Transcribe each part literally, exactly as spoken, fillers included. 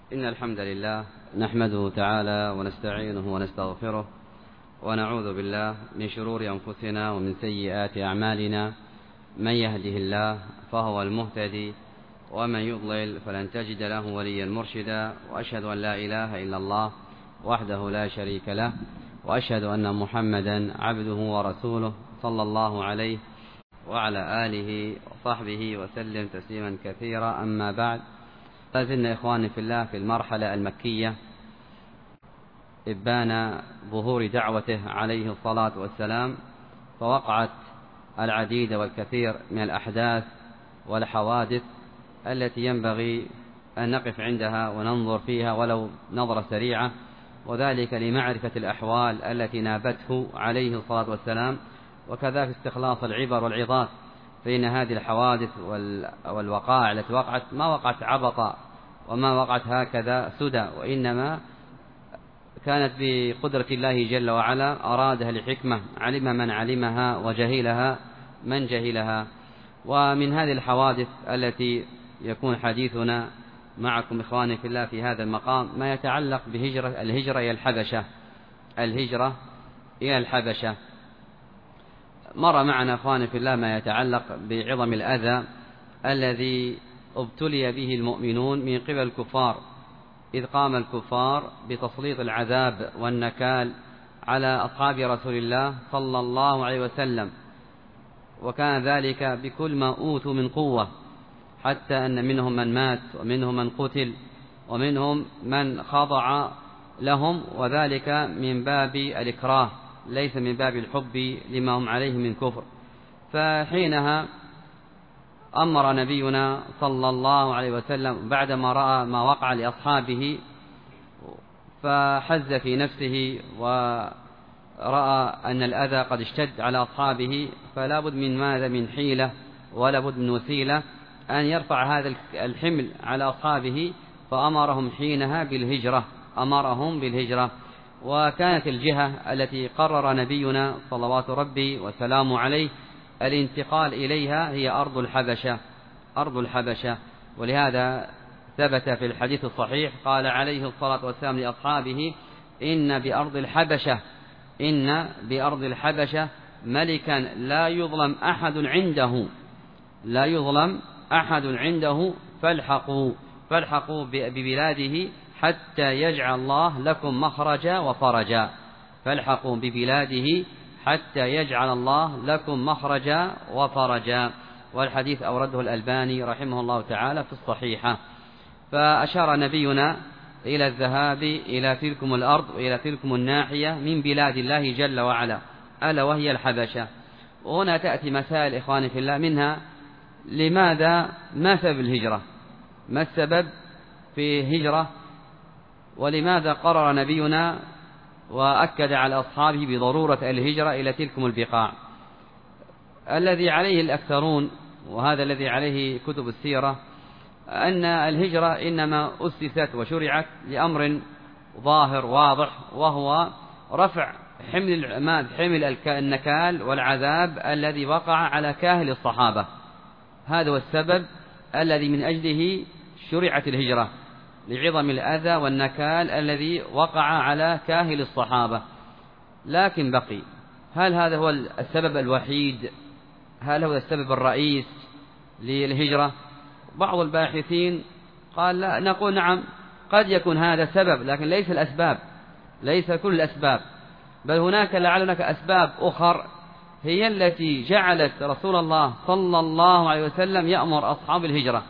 إن الحمد لله نحمده تعالى ونستعينه ونستغفره ونعوذ بالله من شرور أنفسنا ومن سيئات أعمالنا. من يهده الله فهو المهتدي ومن يضلل فلن تجد له وليا مرشدا، وأشهد أن لا إله إلا الله وحده لا شريك له، وأشهد أن محمدا عبده ورسوله صلى الله عليه وعلى آله وصحبه وسلم تسليما كثيرا. أما بعد، لازلنا إخواني في الله في المرحلة المكية إبان ظهور دعوته عليه الصلاة والسلام، فوقعت العديد والكثير من الأحداث والحوادث التي ينبغي أن نقف عندها وننظر فيها ولو نظرة سريعة، وذلك لمعرفة الأحوال التي نابته عليه الصلاة والسلام، وكذلك استخلاص العبر والعظات. فإن هذه الحوادث والوقائع التي وقعت ما وقعت عبطا وما وقعت هكذا سدى، وإنما كانت بقدرة الله جل وعلا، أرادها لحكمة علم من علمها وجهلها من جهلها. ومن هذه الحوادث التي يكون حديثنا معكم إخواني في الله في هذا المقام ما يتعلق بهجرة الهجرة إلى الحبشة الهجرة إلى الحبشة. مر معنا إخواني في الله ما يتعلق بعظم الأذى الذي ابتلي به المؤمنون من قبل الكفار، إذ قام الكفار بتسليط العذاب والنكال على أصحاب رسول الله صلى الله عليه وسلم، وكان ذلك بكل ما أوتوا من قوة، حتى أن منهم من مات ومنهم من قتل ومنهم من خضع لهم، وذلك من باب الإكراه ليس من باب الحب لما هم عليه من كفر. فحينها أمر نبينا صلى الله عليه وسلم بعدما رأى ما وقع لأصحابه، فحز في نفسه ورأى أن الأذى قد اشتد على أصحابه، فلا بد من ماذا من حيلة ولا بد من وسيلة أن يرفع هذا الحمل على أصحابه، فأمرهم حينها بالهجرة أمرهم بالهجرة وكانت الجهة التي قرر نبينا صلوات ربي وسلامه عليه الانتقال إليها هي أرض الحبشة أرض الحبشة ولهذا ثبت في الحديث الصحيح قال عليه الصلاة والسلام لأصحابه: إن بأرض الحبشة إن بأرض الحبشة ملكا لا يظلم أحد عنده لا يظلم أحد عنده فالحقوا فالحقوا ببلاده حتى يجعل الله لكم مخرجا وفرجا فالحقوا ببلاده حتى يجعل الله لكم مخرجا وفرجا. والحديث أورده الألباني رحمه الله تعالى في الصحيحة. فأشار نبينا إلى الذهاب إلى تلكم الأرض وإلى تلكم الناحية من بلاد الله جل وعلا، ألا وهي الحبشة. وهنا تأتي مسائل إخواني في الله، منها لماذا ما سبب الهجرة ما السبب في هجرة، ولماذا قرر نبينا وأكد على أصحابه بضرورة الهجرة إلى تلكم البقاع. الذي عليه الأكثرون وهذا الذي عليه كتب السيرة أن الهجرة إنما أسست وشرعت لأمر ظاهر واضح، وهو رفع حمل حمل النكال والعذاب الذي وقع على كاهل الصحابة. هذا هو السبب الذي من أجله شرعت الهجرة، لعظم الأذى والنكال الذي وقع على كاهل الصحابة. لكن بقي، هل هذا هو السبب الوحيد؟ هل هو السبب الرئيس للهجرة؟ بعض الباحثين قال لا، نقول نعم قد يكون هذا سبب، لكن ليس الأسباب ليس كل الأسباب، بل هناك لعل هناك أسباب أخر هي التي جعلت رسول الله صلى الله عليه وسلم يأمر أصحاب الهجرة.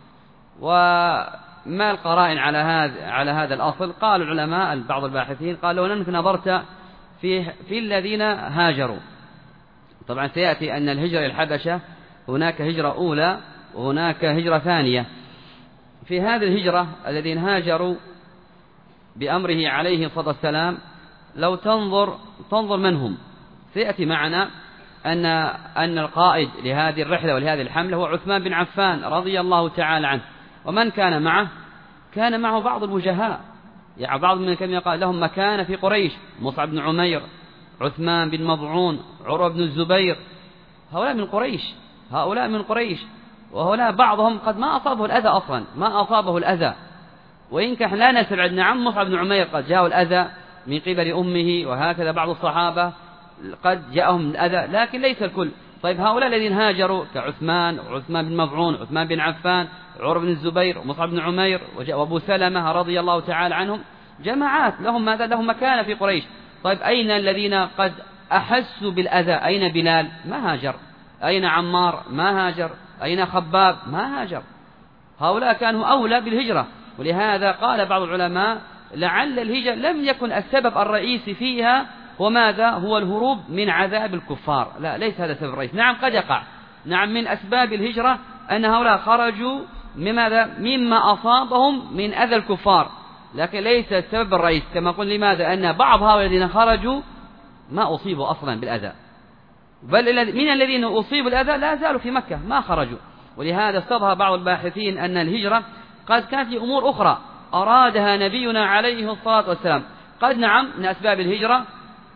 وما القرائن على هذا على هذا الأصل؟ قال العلماء بعض الباحثين قالوا أنك نظرت في في الذين هاجروا. طبعا سيأتي أن الهجرة الحبشة هناك هجرة أولى وهناك هجرة ثانية. في هذه الهجرة الذين هاجروا بأمره عليه الصلاة والسلام، لو تنظر تنظر من هم، سيأتي معنا أن أن القائد لهذه الرحلة ولهذه الحملة هو عثمان بن عفان رضي الله تعالى عنه. ومن كان معه؟ كان معه بعض الوجهاء، يعني بعض من كان يقال لهم مكانة في قريش: مصعب بن عمير، عثمان بن مضعون، عروة بن الزبير. هؤلاء من قريش هؤلاء من قريش وهؤلاء بعضهم قد ما أصابه الأذى أصلا ما أصابه الأذى وإن كان لا نستبعد نعم مصعب بن عمير قد جاءه الأذى من قبل أمه، وهكذا بعض الصحابة قد جاءهم الأذى، لكن ليس الكل. طيب هؤلاء الذين هاجروا كعثمان وعثمان بن مظعون، عثمان بن عفان، عروة بن الزبير، ومصعب بن عمير، وأبو سلمة رضي الله تعالى عنهم، جماعات لهم ماذا؟ لهم مكانة في قريش. طيب أين الذين قد أحسوا بالأذى؟ أين بلال؟ ما هاجر. أين عمار؟ ما هاجر. أين خباب؟ ما هاجر. هؤلاء كانوا أولى بالهجرة. ولهذا قال بعض العلماء لعل الهجرة لم يكن السبب الرئيسي فيها هو ماذا؟ هو الهروب من عذاب الكفار، لا، ليس هذا السبب الرئيسي. نعم قد يقع، نعم من أسباب الهجرة أن هؤلاء خرجوا مماذا؟ مما أصابهم من أذى الكفار، لكن ليس السبب الرئيسي. كما قلنا لماذا؟ أن بعض هؤلاء الذين خرجوا ما أصيبوا أصلا بالأذى، بل من الذين أصيبوا الأذى لا زالوا في مكة ما خرجوا. ولهذا استظهر بعض الباحثين أن الهجرة قد كانت لأمور أخرى أرادها نبينا عليه الصلاة والسلام. قد نعم من أسباب الهجرة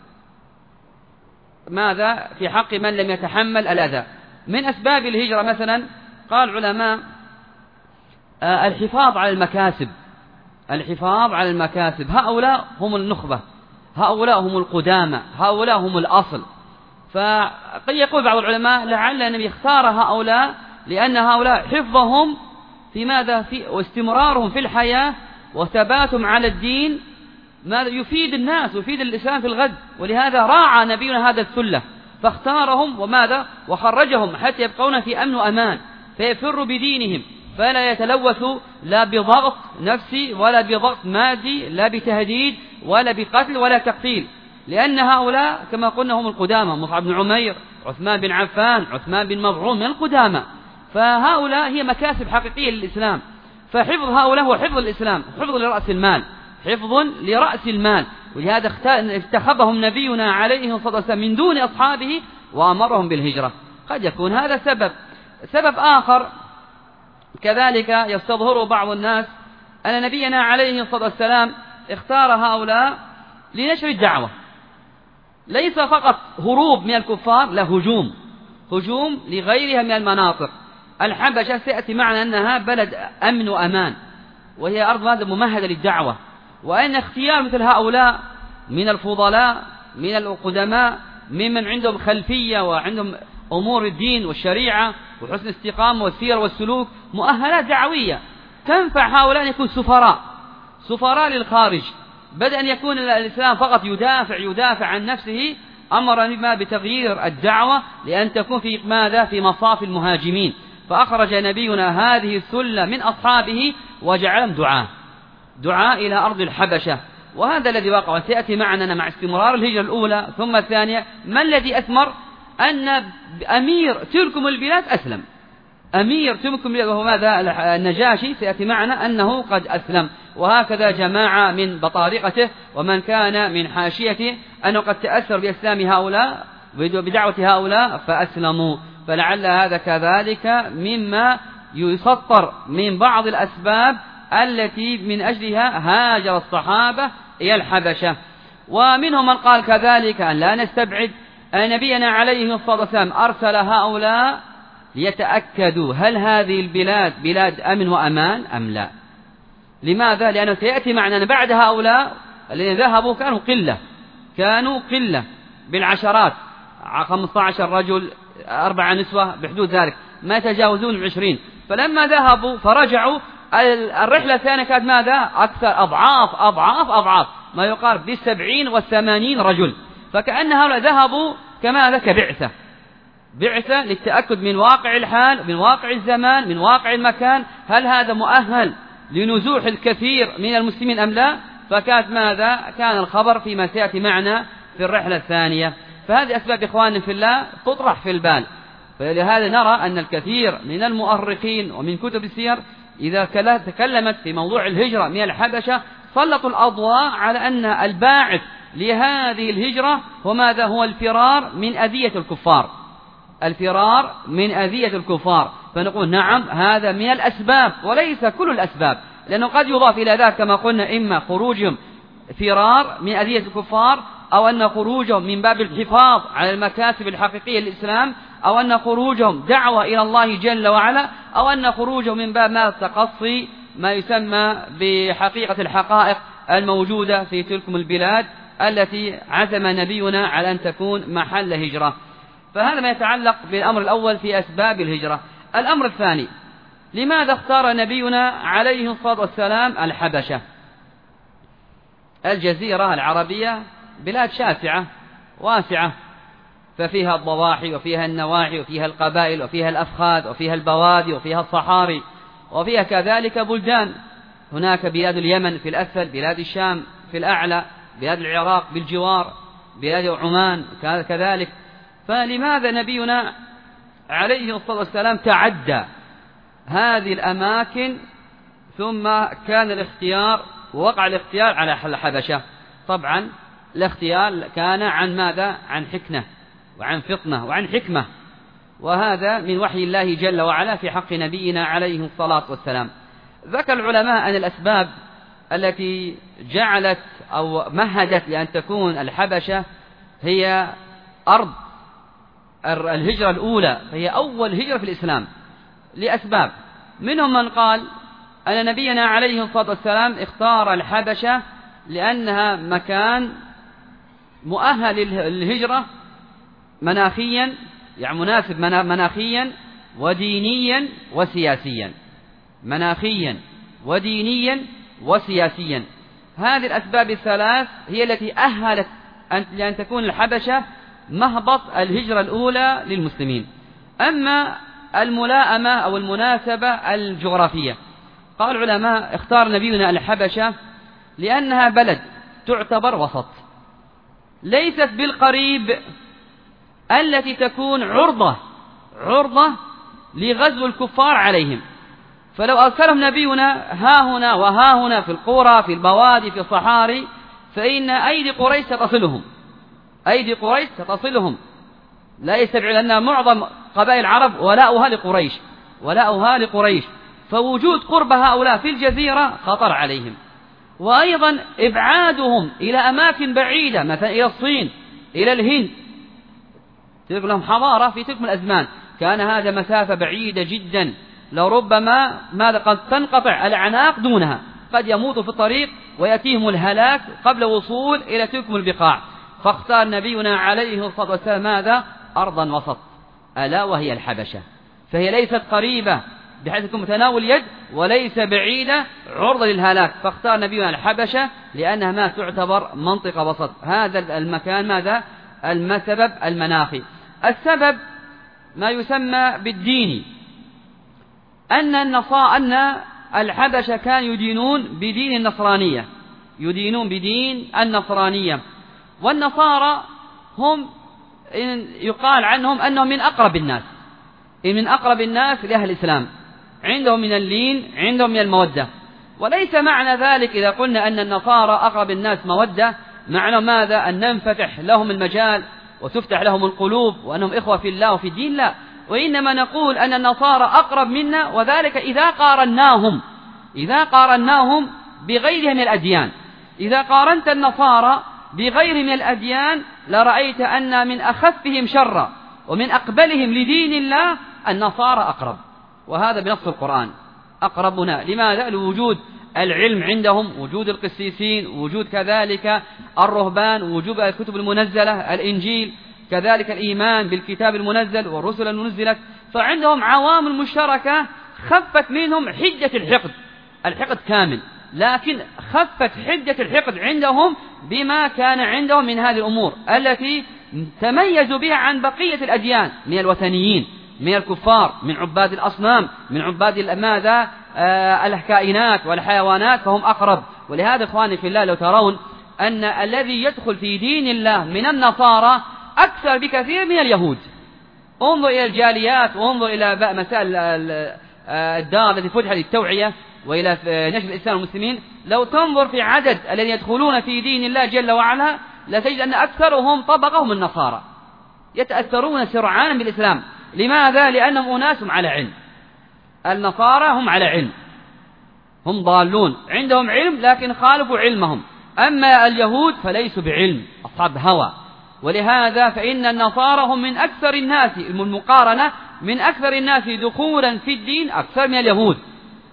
ماذا؟ في حق من لم يتحمل الأذى. من أسباب الهجرة مثلا قال العلماء آه الحفاظ على المكاسب، الحفاظ على المكاسب. هؤلاء هم النخبة، هؤلاء هم القدامى، هؤلاء هم الأصل. فقد يقول بعض العلماء لعل النبي اختار هؤلاء لأن هؤلاء حفظهم في ماذا؟ في واستمرارهم في الحياة وثباتهم على الدين ماذا يفيد الناس ويفيد الإسلام في الغد. ولهذا راعى نبينا هذا الثلة فاختارهم وماذا؟ وخرجهم حتى يبقون في أمن وأمان، فيفروا بدينهم، فلا يتلوثوا لا بضغط نفسي ولا بضغط مادي، لا بتهديد ولا بقتل ولا تقتيل، لأن هؤلاء كما قلنا هم القدامى. مصعب بن عمير، عثمان بن عفان، عثمان بن مظعون من القدامى. فهؤلاء هي مكاسب حقيقية للإسلام. فحفظ هؤلاء هو حفظ الإسلام، حفظ لرأس المال، حفظ لرأس المال. ولهذا انتخبهم نبينا عليه الصلاة والسلام من دون أصحابه وأمرهم بالهجرة. قد يكون هذا سبب. سبب آخر كذلك يستظهر بعض الناس أن نبينا عليه الصلاة والسلام اختار هؤلاء لنشر الدعوة، ليس فقط هروب من الكفار، لا، هجوم هجوم لغيرها من المناطق. الحبشة سيأتي معنا أنها بلد أمن وأمان، وهي أرض ماذا؟ ممهدة للدعوة. وأن اختيار مثل هؤلاء من الفضلاء من القدماء ممن عندهم خلفية وعندهم أمور الدين والشريعة وحسن الاستقامة والسير والسلوك، مؤهلات دعوية تنفع هؤلاء أن يكون سفراء سفراء للخارج، بدل أن يكون الإسلام فقط يدافع يدافع عن نفسه. أمر ما بتغيير الدعوة لأن تكون في ماذا؟ في مصاف المهاجمين. فأخرج نبينا هذه الثلة من أصحابه وجعلهم دعاة دعاء إلى أرض الحبشة. وهذا الذي وقع سيأتي معنا مع استمرار الهجرة الأولى. ثم الثانية، ما الذي أثمر؟ أن أمير تلكم البلاد أسلم. أمير تلكم البلاد وهو ماذا؟ النجاشي، سيأتي معنا أنه قد أسلم. وهكذا جماعة من بطارقته ومن كان من حاشيته أنه قد تأثر بإسلام هؤلاء بدعوة هؤلاء فأسلموا. فلعل هذا كذلك مما يسطر من بعض الأسباب التي من أجلها هاجر الصحابة إلى الحبشة. ومنهم من قال كذلك أن لا نستبعد أن نبينا عليه الصلاة والسلام أرسل هؤلاء ليتأكدوا هل هذه البلاد بلاد أمن وأمان أم لا. لماذا؟ لأنه سيأتي معنا بعد هؤلاء الذين ذهبوا كانوا قلة كانوا قلة بالعشرات، خمسة عشر رجل، أربع نسوة، بحدود ذلك ما يتجاوزون العشرين. فلما ذهبوا فرجعوا الرحلة الثانية كانت ماذا؟ أكثر، أضعاف أضعاف أضعاف، ما يقارب بالسبعين والثمانين رجل. فكأن هؤلاء ذهبوا كماذا؟ كبعثة بعثة للتأكد من واقع الحال، من واقع الزمان، من واقع المكان، هل هذا مؤهل لنزوح الكثير من المسلمين أم لا. فكانت ماذا؟ كان الخبر فيما سيأتي معنا في الرحلة الثانية. فهذه أسباب إخواننا في الله تطرح في البال. فلهذا نرى أن الكثير من المؤرخين ومن كتب السير إذا تكلمت في موضوع الهجرة من الحبشة سلطوا الأضواء على أن الباعث لهذه الهجرة هو ماذا؟ هو الفرار من أذية الكفار، الفرار من أذية الكفار. فنقول نعم هذا من الأسباب وليس كل الأسباب، لأنه قد يضاف إلى ذلك كما قلنا إما خروجهم فرار من أذية الكفار، أو أن خروجهم من باب الحفاظ على المكاسب الحقيقية للإسلام، أو أن خروجهم دعوة إلى الله جل وعلا، أو أن خروجهم من باب ما التقصي ما يسمى بحقيقة الحقائق الموجودة في تلكم البلاد التي عزم نبينا على أن تكون محل هجرة. فهذا ما يتعلق بالأمر الأول في أسباب الهجرة. الأمر الثاني، لماذا اختار نبينا عليه الصلاة والسلام الحبشة؟ الجزيرة العربية بلاد شاسعة واسعة، ففيها الضواحي وفيها النواحي وفيها القبائل وفيها الأفخاذ وفيها البوادي وفيها الصحاري، وفيها كذلك بلدان، هناك بلاد اليمن في الأسفل، بلاد الشام في الأعلى، بلاد العراق بالجوار، بلاد عمان كذلك. فلماذا نبينا عليه الصلاة والسلام تعدى هذه الأماكن ثم كان الاختيار ووقع الاختيار على الحبشة؟ طبعا الاختيار كان عن ماذا؟ عن حكمة وعن فطنة وعن حكمة، وهذا من وحي الله جل وعلا في حق نبينا عليه الصلاة والسلام. ذكر العلماء أن الأسباب التي جعلت أو مهدت لأن تكون الحبشة هي أرض الهجرة الأولى، فهي أول هجرة في الإسلام لأسباب. منهم من قال أن نبينا عليه الصلاة والسلام اختار الحبشة لأنها مكان مؤهل للهجرة مناخيا، يعني مناسب مناخيا ودينيا وسياسيا، مناخيا ودينيا وسياسيا. هذه الأسباب الثلاث هي التي أهلت لأن تكون الحبشة مهبط الهجرة الأولى للمسلمين. أما الملائمة أو المناسبة الجغرافية، قال العلماء اختار نبينا الحبشة لأنها بلد تعتبر وسط، ليست بالقريب التي تكون عرضة عرضة لغزو الكفار عليهم. فلو أرسلهم نبينا ها هنا وها هنا في القرى في البوادي في الصحاري فإن أيدي قريش ستصلهم، أيدي قريش ستصلهم، لا يستبعد أن معظم قبائل العرب ولاؤها لقريش ولاؤها لقريش فوجود قرب هؤلاء في الجزيرة خطر عليهم. وأيضا إبعادهم إلى أماكن بعيدة مثلا إلى الصين إلى الهند، تلك لهم حضارة في تلك الأزمان، كان هذا مسافة بعيدة جدا، لربما ماذا قد تنقطع الأعناق دونها، قد يموتوا في الطريق ويأتيهم الهلاك قبل وصول إلى تلك البقاع. فاختار نبينا عليه الصلاة والسلام ماذا؟ أرضا وسط، ألا وهي الحبشة، فهي ليست قريبة بحيث تكون متناول اليد وليس بعيدة عرضة للهلاك، فاختار نبينا الحبشة لأنها ما تعتبر منطقة وسط. هذا المكان ماذا؟ السبب المناخي. السبب ما يسمى بالديني، أن النصارى أن الحبشة كانوا يدينون بدين النصرانية، يدينون بدين النصرانية، والنصارى هم يقال عنهم أنهم من أقرب الناس من أقرب الناس لأهل الإسلام، عندهم من اللين، عندهم من المودة. وليس معنى ذلك إذا قلنا أن النصارى أقرب الناس مودة معنى ماذا؟ أن ننفتح لهم المجال وتفتح لهم القلوب وأنهم إخوة في الله وفي الدين، لا، وإنما نقول أن النصارى أقرب منا، وذلك إذا قارناهم إذا قارناهم بغيرهم من الأديان. إذا قارنت النصارى بغيرهم من الأديان لرأيت أن من أخفهم شرا ومن أقبلهم لدين الله النصارى أقرب، وهذا بنص القرآن أقربنا. لماذا؟ لوجود العلم عندهم، وجود القسيسين، وجود كذلك الرهبان، وجود الكتب المنزلة الإنجيل، كذلك الإيمان بالكتاب المنزل والرسل المنزلة، فعندهم عوامل مشتركة خفت منهم حجة الحقد، الحقد كامل، لكن خفت حجة الحقد عندهم بما كان عندهم من هذه الأمور التي تميزوا بها عن بقية الأديان من الوثنيين، من الكفار، من عباد الأصنام، من عباد ماذا؟ آه الكائنات والحيوانات، فهم أقرب. ولهذا إخواني في الله لو ترون أن الذي يدخل في دين الله من النصارى أكثر بكثير من اليهود. انظر إلى الجاليات وانظر إلى مسائل الدار التي فتحت للتوعية وإلى نشر الإسلام والمسلمين، لو تنظر في عدد الذين يدخلون في دين الله جل وعلا لتجد أن أكثرهم طبقهم النصارى، يتأثرون سرعانا بالإسلام. لماذا؟ لأنهم أناس على علم، النصارى هم على علم، هم ضالون، عندهم علم لكن خالفوا علمهم. أما اليهود فليسوا بعلم، أصحاب هوى. ولهذا فإن النصارى هم من أكثر الناس، المقارنة من أكثر الناس دخولا في الدين أكثر من اليهود.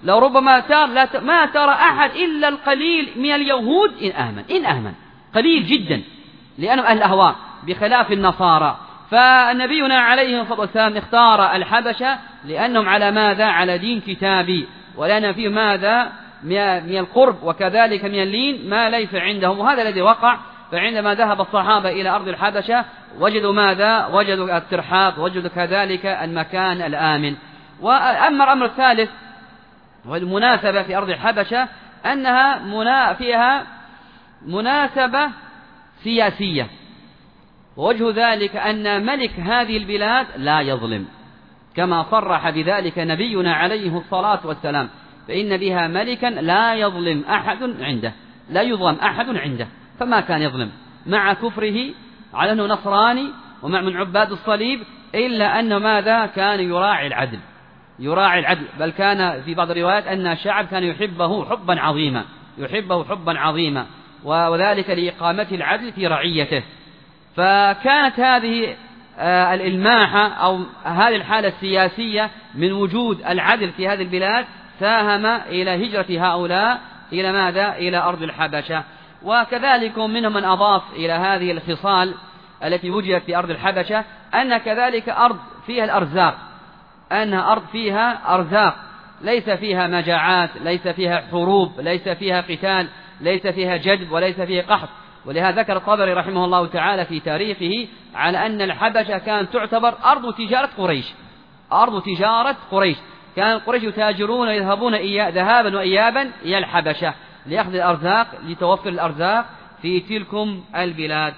لو ربما ترى لا ت... ما ترى أحد إلا القليل من اليهود إن آمن إن آمن قليل جدا لأنهم أهل الأهواء بخلاف النصارى. فنبينا عليه الصلاة والسلام اختار الحبشة لأنهم على ماذا؟ على دين كتابي، ولأن فيه ماذا؟ من القرب وكذلك من اللين ما ليس عندهم، وهذا الذي وقع. فعندما ذهب الصحابة إلى أرض الحبشة وجدوا ماذا؟ وجدوا الترحاب، وجدوا كذلك المكان الآمن. وأما الأمر الثالث والمناسبة في أرض الحبشة أنها منا فيها مناسبة سياسية، ووجه ذلك أن ملك هذه البلاد لا يظلم، كما صرح بذلك نبينا عليه الصلاة والسلام، فإن بها ملكا لا يظلم أحد عنده، لا يظلم أحد عنده، فما كان يظلم مع كفره على أنه نصراني ومع من عباد الصليب، إلا أنه ماذا؟ كان يراعي العدل، يراعي العدل، بل كان في بعض الروايات أن الشعب كان يحبه حبا عظيما، يحبه حبا عظيما، وذلك لإقامة العدل في رعيته. فكانت هذه الإلماحة أو هذه الحالة السياسية من وجود العدل في هذه البلاد ساهم إلى هجرة هؤلاء إلى ماذا؟ إلى أرض الحبشة. وكذلك منهم من أضاف إلى هذه الخصال التي وجدت في أرض الحبشة أن كذلك أرض فيها الأرزاق، أنها أرض فيها أرزاق، ليس فيها مجاعات، ليس فيها حروب، ليس فيها قتال، ليس فيها جدب، وليس فيها قحط. ولهذا ذكر الطبري رحمه الله تعالى في تاريخه على أن الحبشة كانت تعتبر أرض تجارة قريش، أرض تجارة قريش، كان قريش يتاجرون يذهبون إياه ذهابا وإيابا إلى الحبشة ليأخذ الأرزاق، لتوفر الأرزاق في تلكم البلاد.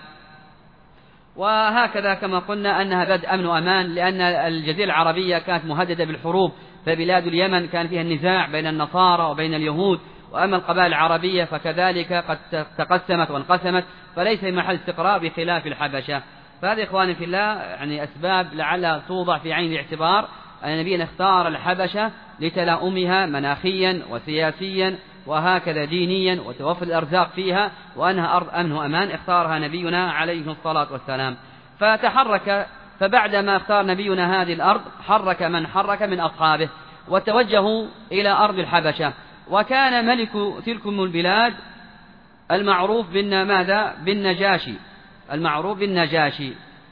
وهكذا كما قلنا أنها بلد أمن وأمان، لأن الجزيرة العربية كانت مهددة بالحروب، فبلاد اليمن كان فيها النزاع بين النصارى وبين اليهود، وأما القبائل العربية فكذلك قد تقسمت وانقسمت، فليس محل استقرار بخلاف الحبشة. فهذه إخواني في الله يعني أسباب لعل توضع في عين الاعتبار أن نبينا اختار الحبشة لتلاؤمها مناخيا وسياسيا وهكذا دينيا وتوفر الأرزاق فيها، وأنها أرض أمن وأمان اختارها نبينا عليه الصلاة والسلام. فتحرك، فبعدما اختار نبينا هذه الأرض حرك من حرك من أصحابه وتوجهوا إلى أرض الحبشة. وكان ملك تلكم البلاد المعروف بن ماذا؟ بالنجاشي، المعروف بالنجاشي،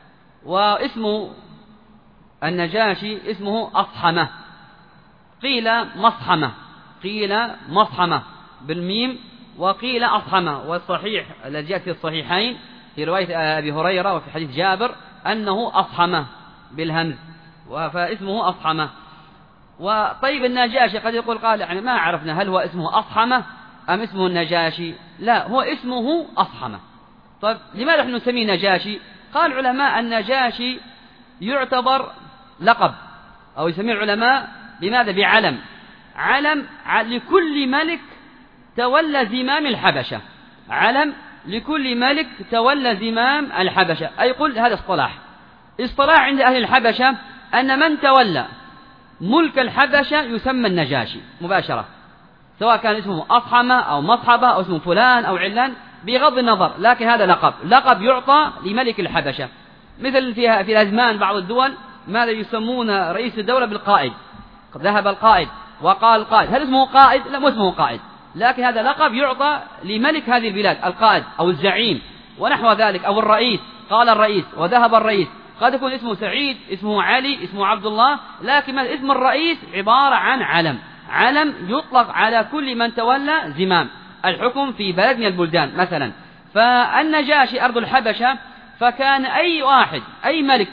واسم النجاشي اسمه أصحمة، قيل مصحمة، قيل مصحمة بالميم، وقيل أصحمة، والصحيح الذي جاء في الصحيحين في رواية أبي هريرة وفي حديث جابر أنه أصحمة بالهمز، فاسمه أصحمة. وطيب النجاشي قد يقول قال يعني ما عرفنا هل هو اسمه أصحمة أم اسمه النجاشي؟ لا، هو اسمه أصحمة. طيب لماذا نحن نسميه نجاشي؟ قال العلماء النجاشي يعتبر لقب، أو يسميه العلماء بماذا؟ بعلم، علم لكل ملك تولى زمام الحبشة، علم لكل ملك تولى زمام الحبشة. أي قل هذا اصطلاح، اصطلاح عند أهل الحبشة أن من تولى ملك الحبشة يسمى النجاشي مباشرة، سواء كان اسمه أصحمة أو مصحبة أو اسمه فلان أو علان بغض النظر، لكن هذا لقب، لقب يعطى لملك الحبشة. مثل فيها في الأزمان بعض الدول ماذا يسمون رئيس الدولة بالقائد، ذهب القائد وقال القائد، هل اسمه قائد؟ لا، مو اسمه قائد، لكن هذا لقب يعطى لملك هذه البلاد، القائد أو الزعيم ونحو ذلك، أو الرئيس، قال الرئيس وذهب الرئيس. قد يكون اسمه سعيد، اسمه علي، اسمه عبد الله، لكن اسم الرئيس عبارة عن علم، علم يطلق على كل من تولى زمام الحكم في بلد من البلدان مثلا. فالنجاشي أرض الحبشة، فكان أي واحد أي ملك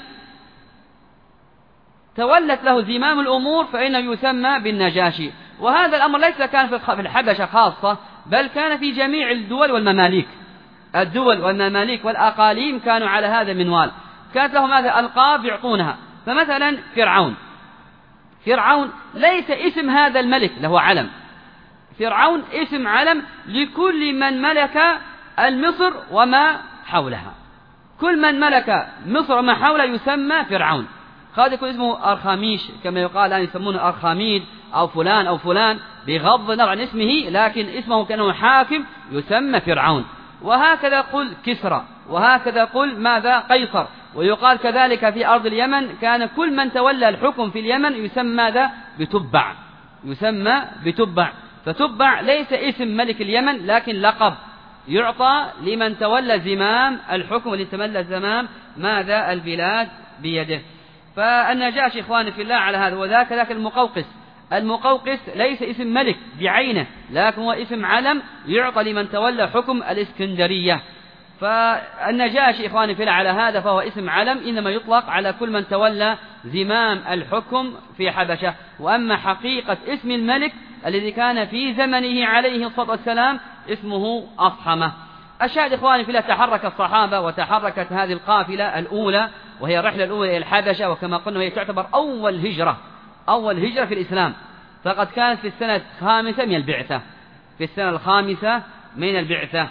تولت له زمام الأمور فإنه يسمى بالنجاشي. وهذا الأمر ليس كان في الحبشة خاصة، بل كان في جميع الدول والمماليك، الدول والمماليك والأقاليم كانوا على هذا المنوال، كانت لهم هذا ألقاب يعطونها. فمثلا فرعون، فرعون ليس اسم هذا الملك له علم، فرعون اسم علم لكل من ملك المصر وما حولها، كل من ملك مصر وما حولها يسمى فرعون. قد يكون اسمه أرخاميش كما يقال الآن يسمونه أرخاميد أو فلان أو فلان بغض النظر عن اسمه، لكن اسمه كأنه حاكم يسمى فرعون. وهكذا قل كسرى، وهكذا قل ماذا؟ قيصر. ويقال كذلك في أرض اليمن كان كل من تولى الحكم في اليمن يسمى ماذا؟ بتبع، يسمى بتبع. فتبع ليس اسم ملك اليمن لكن لقب يعطى لمن تولى زمام الحكم ولتولى زمام ماذا البلاد بيده. فالنجاشي إخواني في الله على هذا. وذاك ذاك المقوقس. المقوقس ليس اسم ملك بعينه لكن هو اسم علم يعطى لمن تولى حكم الإسكندرية. فالنجاشي إخواني في الله على هذا فهو اسم علم إنما يطلق على كل من تولى زمام الحكم في حبشة. وأما حقيقة اسم الملك الذي كان في زمنه عليه الصلاة والسلام اسمه أصحمة. الشاهد إخواني في الله تحرك الصحابة وتحركت هذه القافلة الأولى وهي الرحلة الأولى إلى الحبشة. وكما قلنا هي تعتبر أول هجرة أول هجرة في الإسلام. فقد كانت في السنة الخامسة من البعثة في السنة الخامسة من البعثة.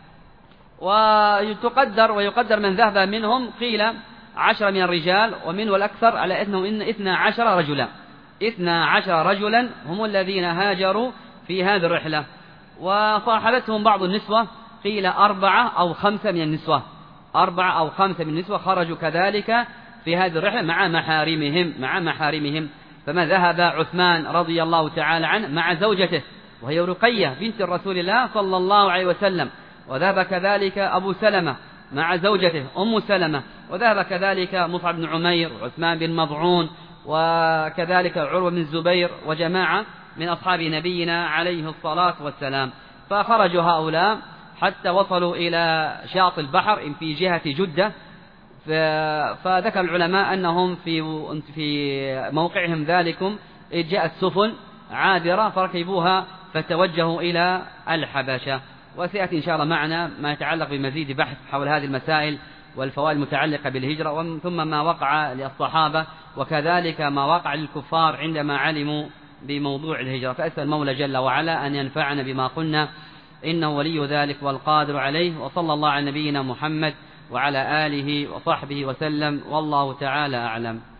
وتقدر ويقدر من ذهب منهم قيل عشرة من الرجال ومن والأكثر على أنهم إن إثنى عشر رجلا إثنى عشر رجلا هم الذين هاجروا في هذه الرحلة. وصاحبتهم بعض النسوة قيل أربعة أو خمسة من النسوة أربعة أو خمسة من النسوة خرجوا كذلك في هذه الرحلة مع محارمهم مع محارمهم. فما ذهب عثمان رضي الله تعالى عنه مع زوجته وهي رقية بنت رسول الله صلى الله عليه وسلم. وذهب كذلك أبو سلمة مع زوجته أم سلمة. وذهب كذلك مصعب بن عمير وعثمان بن مضعون وكذلك عروة بن الزبير وجماعة من أصحاب نبينا عليه الصلاة والسلام. فخرجوا هؤلاء حتى وصلوا إلى شاطئ البحر في جهة جدة. فذكر العلماء أنهم في في موقعهم ذلكم إذ جاءت سفن عابرة فركبوها فتوجهوا إلى الحبشة. وسيأتي إن شاء الله معنا ما يتعلق بمزيد بحث حول هذه المسائل والفوائد المتعلقة بالهجرة ثم ما وقع للصحابة وكذلك ما وقع للكفار عندما علموا بموضوع الهجرة. فأسأل المولى جل وعلا أن ينفعنا بما قلنا إنه ولي ذلك والقادر عليه. وصلى الله على نبينا محمد وعلى آله وصحبه وسلم والله تعالى أعلم.